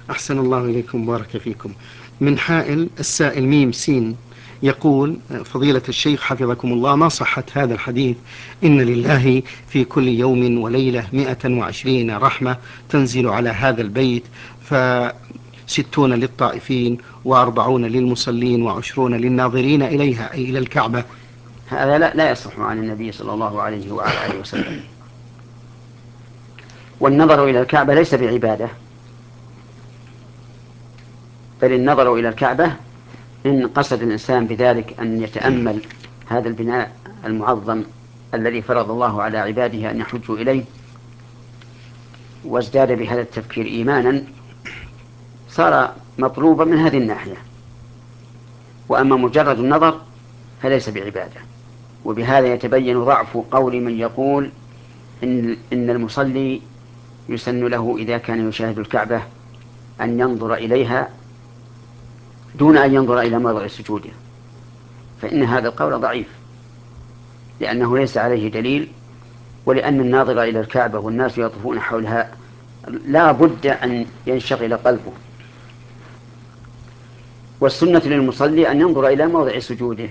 أحسن الله إليكم بارك فيكم. من حائل السائل ميم سين يقول: فضيلة الشيخ حفظكم الله، ما صحة هذا الحديث إن لله في كل يوم وليلة 120 رحمة تنزل على هذا البيت، ف60 للطائفين و40 للمصلين و20 للناظرين إليها، أي إلى الكعبة؟ هذا لا يصح عن النبي صلى الله عليه وعلى آله وسلم. والنظر إلى الكعبة ليس بعبادة، بل النظر إلى الكعبة إن قصد الإنسان بذلك أن يتأمل هذا البناء المعظم الذي فرض الله على عباده أن يحجوا إليه، وازداد بهذا التفكير إيمانا، صار مطلوبا من هذه الناحية. وأما مجرد النظر فليس بعبادة. وبهذا يتبين ضعف قول من يقول إن المصلي يسن له إذا كان يشاهد الكعبة أن ينظر إليها دون أن ينظر إلى موضع سجوده، فإن هذا القول ضعيف، لأنه ليس عليه دليل، ولأن الناظر إلى الكعبة والناس يطوفون حولها لا بد أن ينشغل قلبه. والسنة للمصلي أن ينظر إلى موضع سجوده،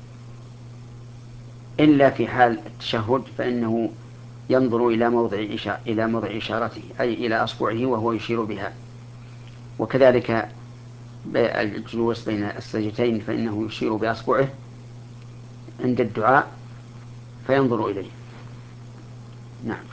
إلا في حال التشهد فإنه ينظر إلى موضع إشارته، أي إلى أصبعه وهو يشير بها. وكذلك الجلوس بين السجدتين فإنه يشير بأصبعه عند الدعاء فينظر إليه. نعم.